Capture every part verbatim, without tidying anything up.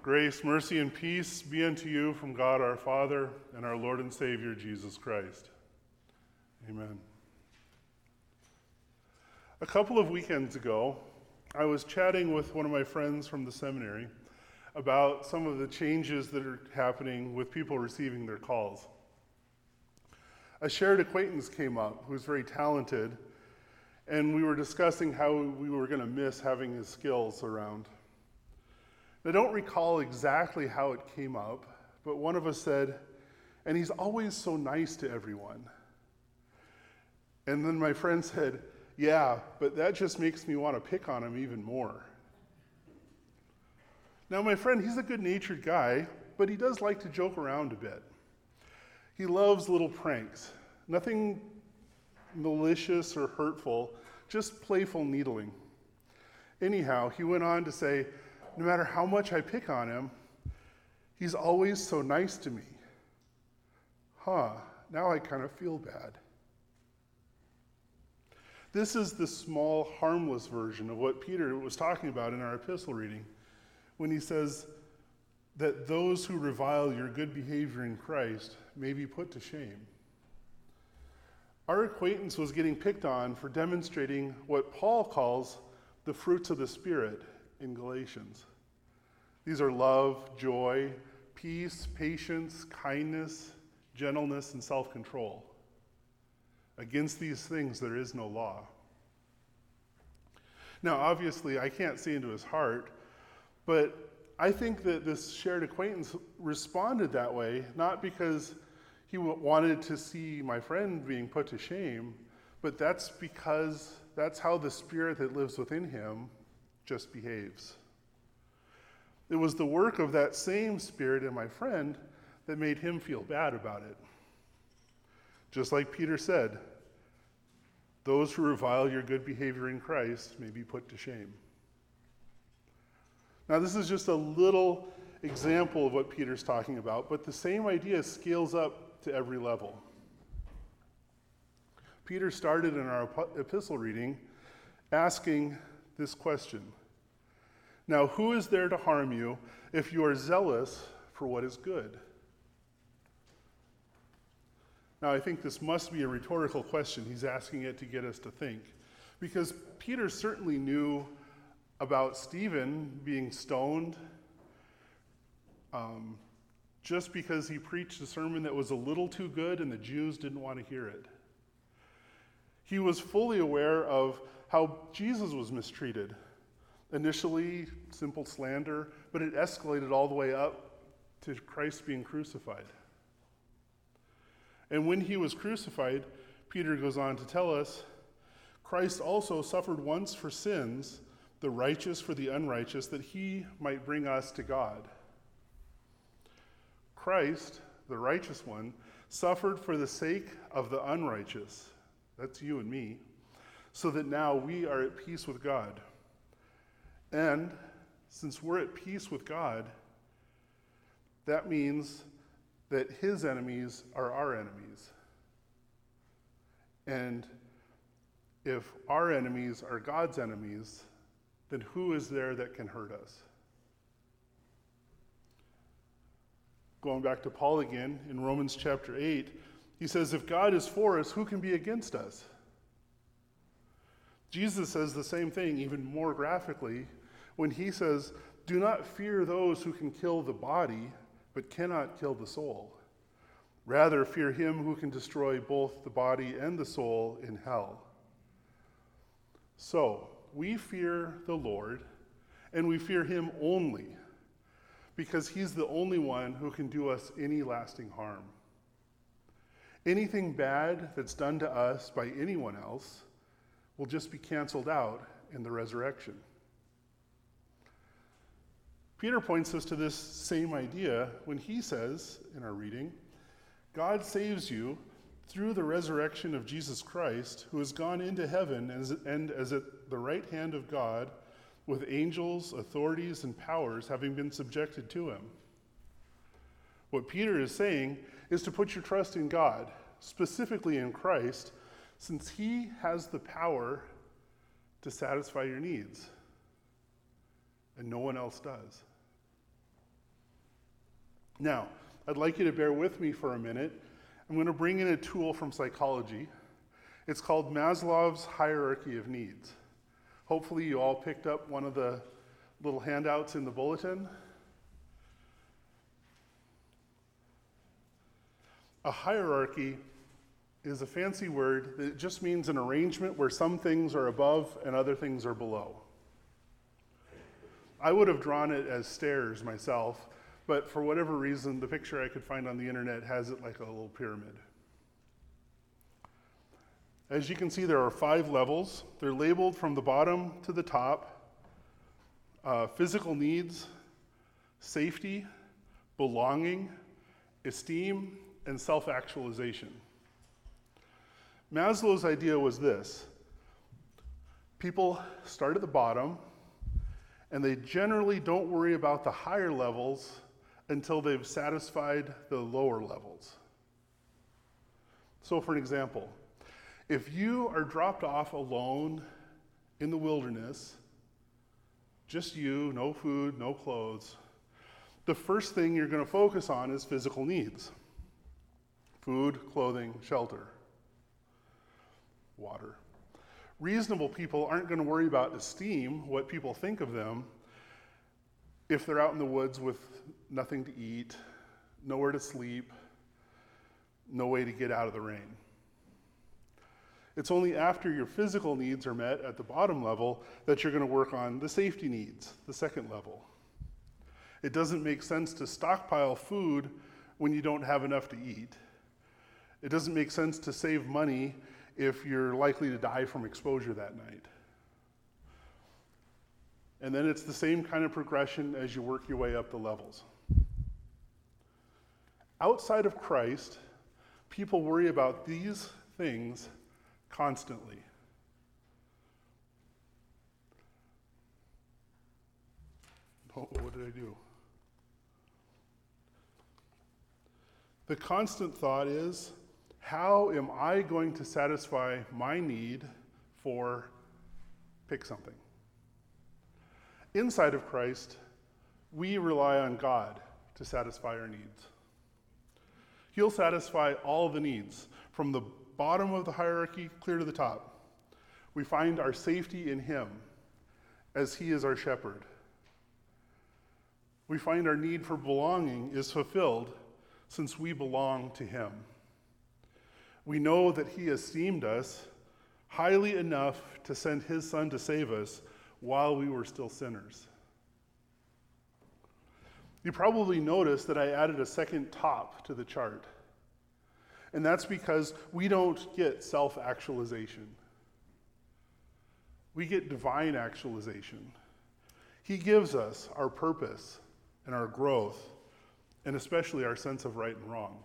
Grace, mercy, and peace be unto you from God our Father and our Lord and Savior, Jesus Christ. Amen. A couple of weekends ago, I was chatting with one of my friends from the seminary about some of the changes that are happening with people receiving their calls. A shared acquaintance came up who's very talented, and we were discussing how we were going to miss having his skills around. I don't recall exactly how it came up, but one of us said, and he's always so nice to everyone. And then my friend said, yeah, but that just makes me want to pick on him even more. Now my friend, he's a good-natured guy, but he does like to joke around a bit. He loves little pranks, nothing malicious or hurtful, just playful needling. Anyhow, he went on to say, no matter how much I pick on him, he's always so nice to me. Huh, now I kind of feel bad. This is the small, harmless version of what Peter was talking about in our epistle reading when he says that those who revile your good behavior in Christ may be put to shame. Our acquaintance was getting picked on for demonstrating what Paul calls the fruits of the Spirit in Galatians. These are love, joy, peace, patience, kindness, gentleness, and self-control. Against these things there is no law. Now, obviously, I can't see into his heart, but I think that this shared acquaintance responded that way, not because he wanted to see my friend being put to shame, but that's because that's how the Spirit that lives within him just behaves. It was the work of that same Spirit in my friend that made him feel bad about it. Just like Peter said, those who revile your good behavior in Christ may be put to shame. Now, this is just a little example of what Peter's talking about, but the same idea scales up to every level. Peter started in our epistle reading asking this question. Now, who is there to harm you if you are zealous for what is good? Now, I think this must be a rhetorical question. He's asking it to get us to think. Because Peter certainly knew about Stephen being stoned um, just because he preached a sermon that was a little too good and the Jews didn't want to hear it. He was fully aware of how Jesus was mistreated. Initially, simple slander, but it escalated all the way up to Christ being crucified. And when he was crucified, Peter goes on to tell us, Christ also suffered once for sins, the righteous for the unrighteous, that he might bring us to God. Christ, the righteous one, suffered for the sake of the unrighteous, that's you and me, so that now we are at peace with God. And since we're at peace with God, that means that his enemies are our enemies. And if our enemies are God's enemies, then who is there that can hurt us? Going back to Paul again, in Romans chapter eight, he says, if God is for us, who can be against us? Jesus says the same thing, even more graphically, when he says, do not fear those who can kill the body, but cannot kill the soul. Rather, fear him who can destroy both the body and the soul in hell. So, we fear the Lord, and we fear him only, because he's the only one who can do us any lasting harm. Anything bad that's done to us by anyone else will just be canceled out in the resurrection. Peter points us to this same idea when he says, in our reading, God saves you through the resurrection of Jesus Christ, who has gone into heaven and is at the right hand of God, with angels, authorities, and powers having been subjected to him. What Peter is saying is to put your trust in God, specifically in Christ, since he has the power to satisfy your needs, and no one else does. Now, I'd like you to bear with me for a minute. I'm going to bring in a tool from psychology. It's called Maslow's hierarchy of needs. Hopefully you all picked up one of the little handouts in the bulletin. A hierarchy is a fancy word that just means an arrangement where some things are above and other things are below. I would have drawn it as stairs myself, but for whatever reason, the picture I could find on the internet has it like a little pyramid. As you can see, there are five levels. They're labeled from the bottom to the top. Uh, physical needs, safety, belonging, esteem, and self-actualization. Maslow's idea was this: people start at the bottom, and they generally don't worry about the higher levels until they've satisfied the lower levels. So for an example, if you are dropped off alone in the wilderness, just you, no food, no clothes, the first thing you're going to focus on is physical needs: food, clothing, shelter, water. Reasonable people aren't going to worry about esteem, what people think of them, if they're out in the woods with nothing to eat, nowhere to sleep, no way to get out of the rain. It's only after your physical needs are met at the bottom level that you're going to work on the safety needs, the second level. It doesn't make sense to stockpile food when you don't have enough to eat. It doesn't make sense to save money if you're likely to die from exposure that night. And then it's the same kind of progression as you work your way up the levels. Outside of Christ, people worry about these things constantly. Oh, what did I do? The constant thought is, how am I going to satisfy my need for, pick something. Inside of Christ, we rely on God to satisfy our needs. He'll satisfy all the needs, from the bottom of the hierarchy clear to the top. We find our safety in Him, as He is our shepherd. We find our need for belonging is fulfilled since we belong to Him. We know that He esteemed us highly enough to send His Son to save us while we were still sinners. You probably noticed that I added a second top to the chart. And that's because we don't get self-actualization. We get divine actualization. He gives us our purpose and our growth, and especially our sense of right and wrong.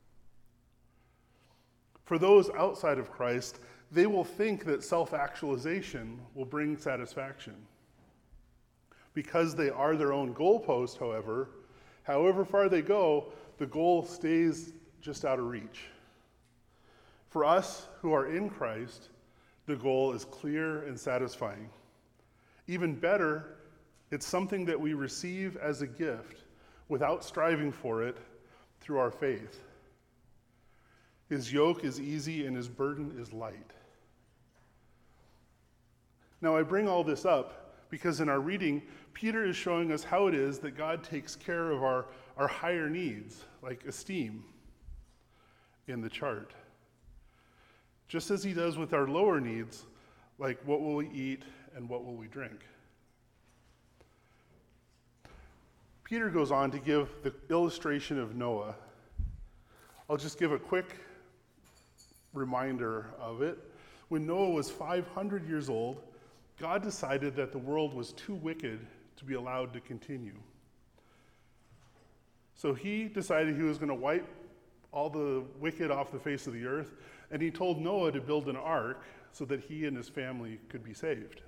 For those outside of Christ, they will think that self-actualization will bring satisfaction. Because they are their own goalpost, however, however far they go, the goal stays just out of reach. For us who are in Christ, the goal is clear and satisfying. Even better, it's something that we receive as a gift without striving for it through our faith. His yoke is easy and his burden is light. Now, I bring all this up because in our reading, Peter is showing us how it is that God takes care of our, our higher needs, like esteem, in the chart. Just as he does with our lower needs, like what will we eat and what will we drink. Peter goes on to give the illustration of Noah. I'll just give a quick reminder of it. When Noah was five hundred years old, God decided that the world was too wicked to be allowed to continue. So he decided he was going to wipe all the wicked off the face of the earth, and he told Noah to build an ark so that he and his family could be saved.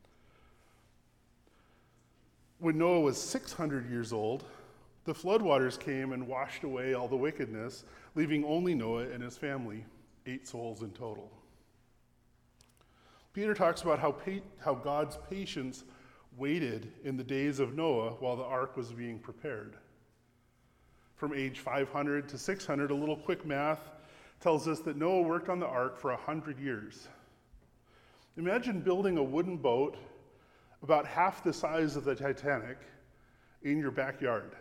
When Noah was six hundred years old, the floodwaters came and washed away all the wickedness, leaving only Noah and his family, eight souls in total. Peter talks about how, pa- how God's patience waited in the days of Noah while the ark was being prepared. from age five hundred to six hundred, a little quick math tells us that Noah worked on the ark for one hundred years. Imagine building a wooden boat about half the size of the Titanic in your backyard.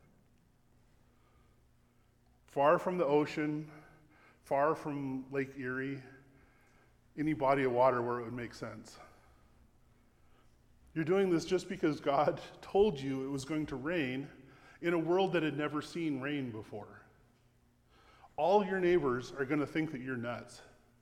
Far from the ocean, far from Lake Erie, any body of water where it would make sense. You're doing this just because God told you it was going to rain in a world that had never seen rain before. All your neighbors are going to think that you're nuts.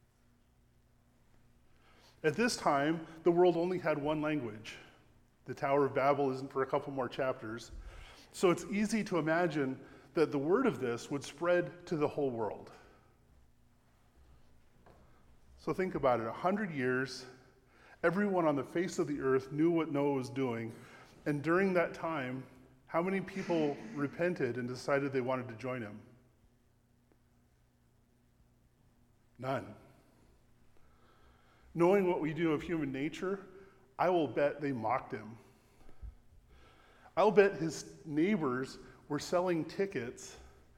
At this time, the world only had one language. The Tower of Babel isn't for a couple more chapters. So it's easy to imagine that the word of this would spread to the whole world. So think about it, a hundred years, everyone on the face of the earth knew what Noah was doing, and during that time, how many people repented and decided they wanted to join him? None. Knowing what we do of human nature, I will bet they mocked him. I'll bet his neighbors were selling tickets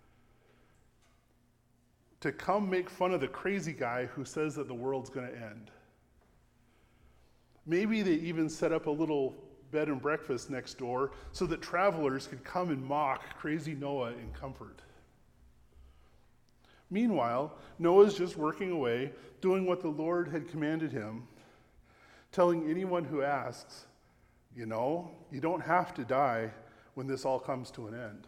to come make fun of the crazy guy who says that the world's going to end. Maybe they even set up a little bed and breakfast next door so that travelers could come and mock crazy Noah in comfort. Meanwhile, Noah's just working away, doing what the Lord had commanded him, telling anyone who asks, you know, you don't have to die when this all comes to an end.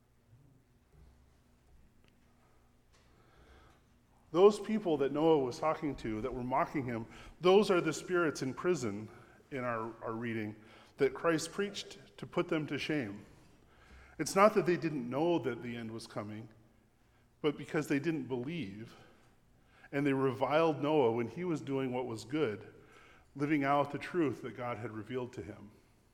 Those people that Noah was talking to that were mocking him, those are the spirits in prison in our, our reading that Christ preached to put them to shame. It's not that they didn't know that the end was coming, but because they didn't believe, and they reviled Noah when he was doing what was good, living out the truth that God had revealed to him.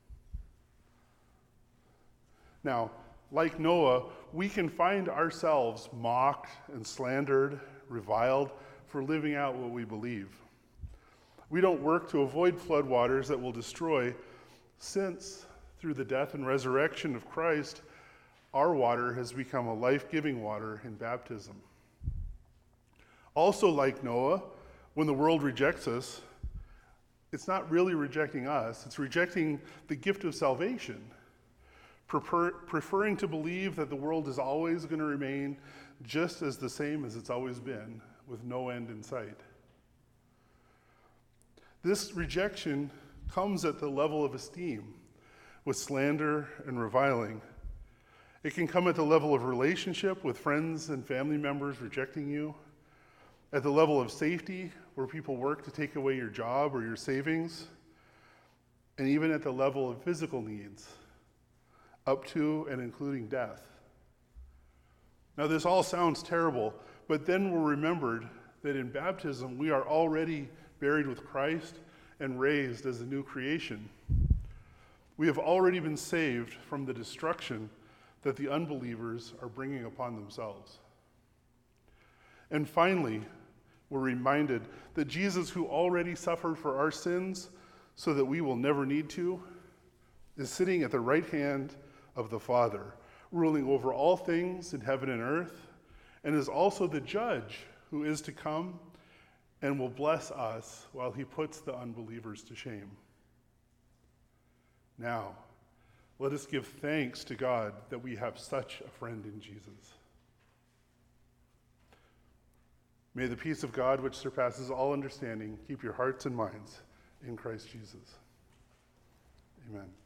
Now, like Noah, we can find ourselves mocked and slandered, reviled for living out what we believe. We don't work to avoid floodwaters that will destroy, since through the death and resurrection of Christ, our water has become a life-giving water in baptism. Also, like Noah, when the world rejects us, it's not really rejecting us, it's rejecting the gift of salvation, prefer, preferring to believe that the world is always going to remain just as the same as it's always been, with no end in sight. This rejection comes at the level of esteem, with slander and reviling. It can come at the level of relationship, with friends and family members rejecting you, at the level of safety, where people work to take away your job or your savings, and even at the level of physical needs, up to and including death. Now, this all sounds terrible, but then we're remembered that in baptism we are already buried with Christ and raised as a new creation. We have already been saved from the destruction that the unbelievers are bringing upon themselves. And finally, we're reminded that Jesus, who already suffered for our sins so that we will never need to, is sitting at the right hand of the Father, ruling over all things in heaven and earth, and is also the judge who is to come and will bless us while he puts the unbelievers to shame. Now, let us give thanks to God that we have such a friend in Jesus. May the peace of God, which surpasses all understanding, keep your hearts and minds in Christ Jesus. Amen.